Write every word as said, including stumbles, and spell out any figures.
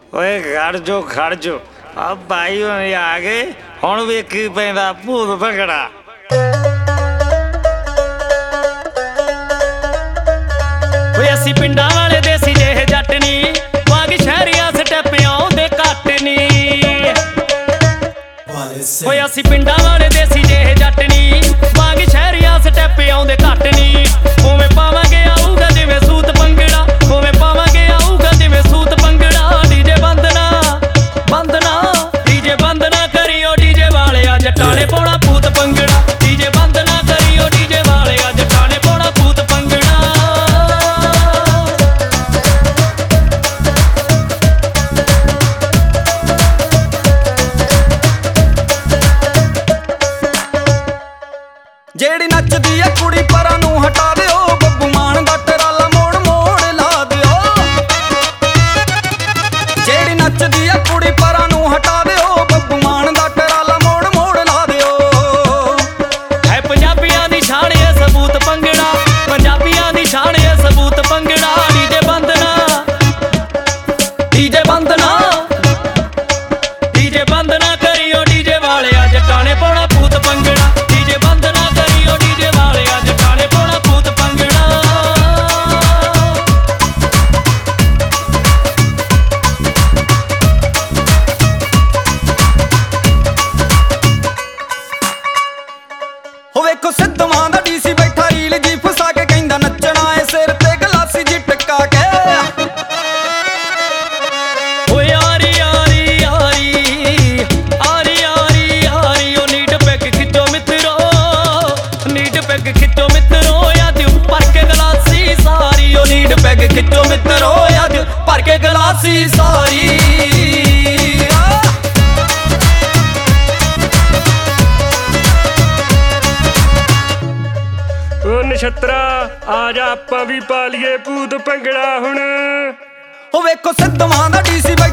ਓਏ ਖੜ ਜੋ ਖੜ ਜੋ ਆ ਭਾਈ ਹੋਣੀ ਆ ਗਏ ਹੁਣ ਵੇਖੀ ਪੈਂਦਾ ਭੂਤ ਭੰਗੜਾ। ਓਏ ਅਸੀਂ ਪਿੰਡਾਂ ਵਾਲੇ ਦੇਸੀ ਜਿਹੇ ਜੱਟ ਨੀ, ਵਾਂਗ ਸ਼ਹਿਰੀਆਂ ਸਟੈਪ ਆਉਂਦੇ ਘੱਟ ਨੀ। ਓਏ ਅਸੀਂ ਪਿੰਡਾਂ ਵਾਲੇ ਦੇਸੀ ਜਿਹੇ ਜੱਟ ਨੀ, ਵਾਂਗ ਸ਼ਹਿਰੀਆਂ ਸਟੈਪ ਆਉਂਦੇ ਘੱਟ ਨੀ। ਉਵੇਂ ਪਾਵਾਂਗੇ ਆਊਗਾ ਜਿਵੇਂ ਸੂਤ ਭੰਗੜਾ, ਉਵੇਂ ਪਾਵਾਂਗੇ ਆਊਗਾ ਜਿਵੇਂ ਸੂਤ ਭੰਗੜਾ। ਡੀਜੇ ਬੰਦ ਨਾ ਬੰਦ ਨਾ ਡੀਜੇ ਬੰਦ ਨਾ ਕਰਿਓ, ਡੀਜੇ ਵਾਲਿਆ ਜੱਟਾਂ ਨੇ ਪਾਉਣਾ ਭੂਤ ਭੰਗੜਾ। ਡੀਜੇ ਬੰਦ ਨਾ ਕਰਿਓ, ਡੀਜੇ ਵਾਲਿਆ ਜੱਟਾਂ ਨੇ ਪਾਉਣਾ ਭੂਤ ਭੰਗੜਾ। ਜਿਹੜੀ ਨੱਚਦੀ ਐ ਕੁੜੀ ਪਰਾਂ ਨੂੰ ਹਟਾ ਦਿਓ, ਬੱਬੂ ਮਾਨ ਦਾ ਟਰਾਲਾ ਮੋੜ ਮੋੜ ਲਾ ਦਿਓ। ਜਿਹੜੀ ਨੱਚਦੀ ਐ ਕੁੜੀ ਪਰਾਂ ਨੂੰ ਹਟਾ ਦਿਓ, ਬੱਬੂ ਮਾਨ ਦਾ ਟਰਾਲਾ ਮੋੜ ਮੋੜ ਲਾ ਦਿਓ। ਹੈ ਪੰਜਾਬੀਆਂ ਦੀ ਸ਼ਾਨ ਏ ਸਬੂਤ ਭੰਗੜਾ, ਪੰਜਾਬੀਆਂ ਦੀ ਸ਼ਾਨ ਏ ਸਬੂਤ ਭੰਗੜਾ। ਡੀਜੇ ਬੰਦ ਨਾ ਡੀਜੇ ਬੰਦ ਨਾ ਡੀਜੇ ਬੰਦ ਨਾ ਕਰਿਓ, ਡੀਜੇ ਵਾਲਿਆ ਜੱਟਾਂ ਨੇ ਪਾਉਣਾ ਭੂਤ ਭੰਗੜਾ। ਡੀਜੇ ਬੰਦ ਨਾ ਕਰਿਓ, ਡੀਜੇ ਵਾਲਿਆ ਜੱਟਾਂ ਨੇ ਪਾਉਣਾ ਭੂਤ ਭੰਗੜਾ। ਹੋ ਵੇਖੋ ਸਿੱਧਵਾਂ ਦਾ ਡੀਸੀ ਬੈਠਾ ਰੀਲ ਜੀ ਫਸਾ ਕੇ ਕਹਿੰਦਾ ਨੱਚਣਾ ਏ ਸਿਰ ਤੇ ਗਲਾਸੀ ਜੀ ਟਿਕਾ ਕੇ। ਓਏ ਯਾਰੀ ਯਾਰੀ ਯਾਰੀ ਆਰੀ ਯਾਰੀ ਯਾਰੀ ਓ ਨੀਡ ਪੈਗ ਖਿੱਚੋ ਮਿੱਤਰੋ, ਨੀਡ ਪੈਗ ਖਿੱਚੋ ਮਿੱਤਰੋ। ਯਾਦ ਭਰ ਕੇ ਗਲਾਸੀ ਸਾਰੀ, ਓ ਨੀਡ ਪੈਗ ਖਿੱਚੋ ਮਿੱਤਰੋ। ਯਾਦ ਭਰ ਕੇ ਗਲਾਸੀ ਸਾਰੀ। ਓ ਨਛੱਤਰਾ ਆ ਜਾ ਆਪਾਂ ਵੀ ਪਾ ਲਈਏ ਭੂਤ ਭੰਗੜਾ ਹੁਣ। ਹੋ ਵੇਖੋ ਸਿੱਧਵਾਂ ਦਾ ਡੀਸੀ